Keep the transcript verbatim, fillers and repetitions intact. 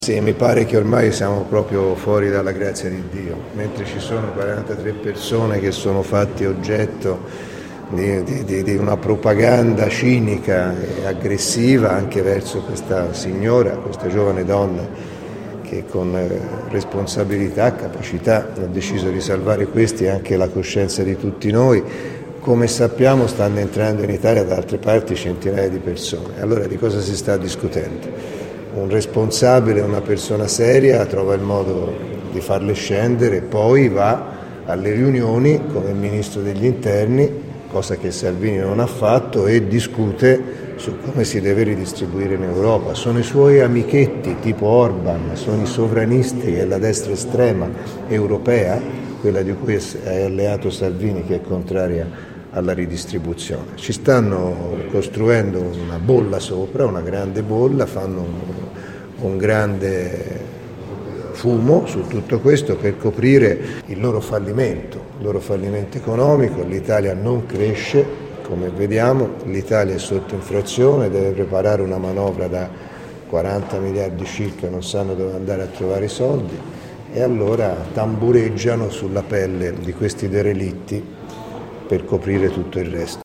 Sì, mi pare che ormai siamo proprio fuori dalla grazia di Dio, mentre ci sono quarantatré persone che sono fatti oggetto di, di, di una propaganda cinica e aggressiva anche verso questa signora, questa giovane donna che con responsabilità, capacità ha deciso di salvare questi e anche la coscienza di tutti noi. Come sappiamo stanno entrando in Italia da altre parti centinaia di persone. Allora di cosa si sta discutendo? Un responsabile, una persona seria trova il modo di farle scendere, poi va alle riunioni come ministro degli interni, cosa che Salvini non ha fatto, e discute su come si deve ridistribuire in Europa. Sono i suoi amichetti tipo Orban, sono i sovranisti e la destra estrema europea, quella di cui è alleato Salvini, che è contraria alla ridistribuzione. Ci stanno costruendo una bolla sopra, una grande bolla, fanno un, un grande fumo su tutto questo per coprire il loro fallimento, il loro fallimento economico. L'Italia non cresce, come vediamo, l'Italia è sotto inflazione, deve preparare una manovra da quaranta miliardi circa, non sanno dove andare a trovare i soldi, e allora tambureggiano sulla pelle di questi derelitti per coprire tutto il resto.